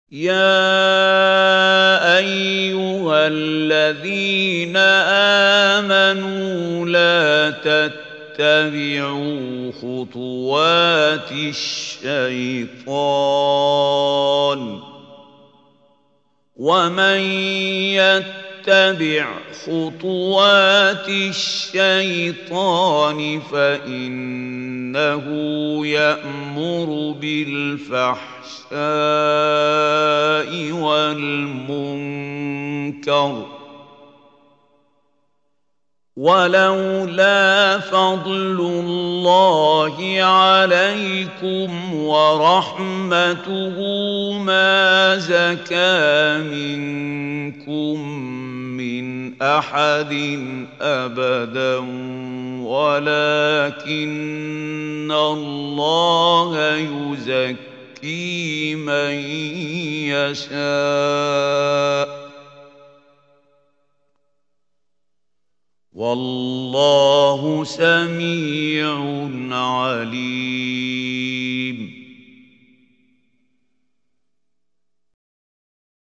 يا أيها الذين آمنوا لا تتبعوا خطوات الشيطان ومن يتبع خطوات الشيطان فإنه يأمر بالفحشاء والمنكر ولولا فضل الله عليكم ورحمته ما زكى منكم من أحد أبدا ولكن الله يزكي من يشاء والله سميع عليم